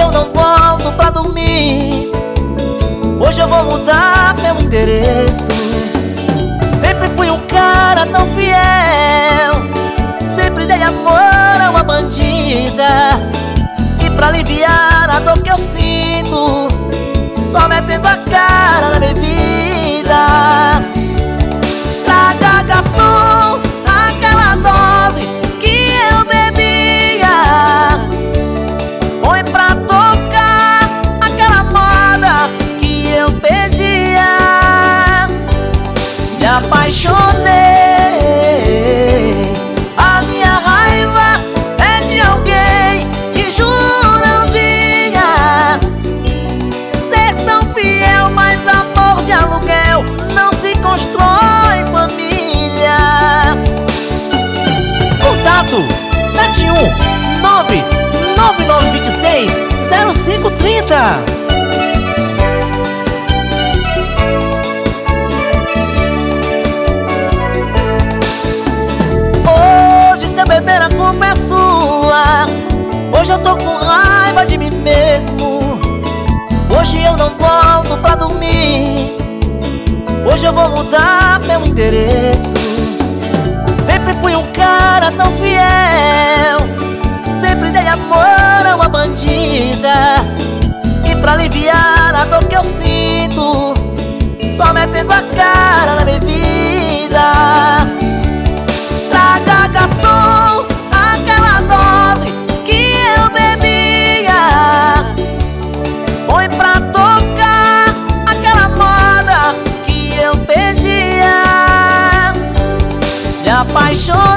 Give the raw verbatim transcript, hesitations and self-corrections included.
eu não volto pra dormir. Hoje eu vou mudar meu endereço. Sempre fui um cara tão fiel, sempre dei amor a uma bandida. E pra aliviar a dor que eu sinto, só metendo a cara na bebida. Traga, garçom, aquela dose que eu bebia. Põe pra tocar aquela moda que eu pedia. Me apaixonei, a minha raiva é de alguém que jura um dia ser tão fiel, mas amor de aluguel não se constrói família. Contato sete um nove nove nove dois seis zero cinco três zero. Beber, a culpa é sua. Hoje eu tô com raiva de mim mesmo. Hoje eu não volto pra dormir. Hoje eu vou mudar meu endereço. Sempre fui um cara tão fiel, sempre dei amor a uma bandida. E pra aliviar a dor que eu sinto, só metendo a cara na bebida. Traga, garçom, aquela dose que eu bebia. Põe pra tocar aquela moda que eu pedia. Me apaixonei,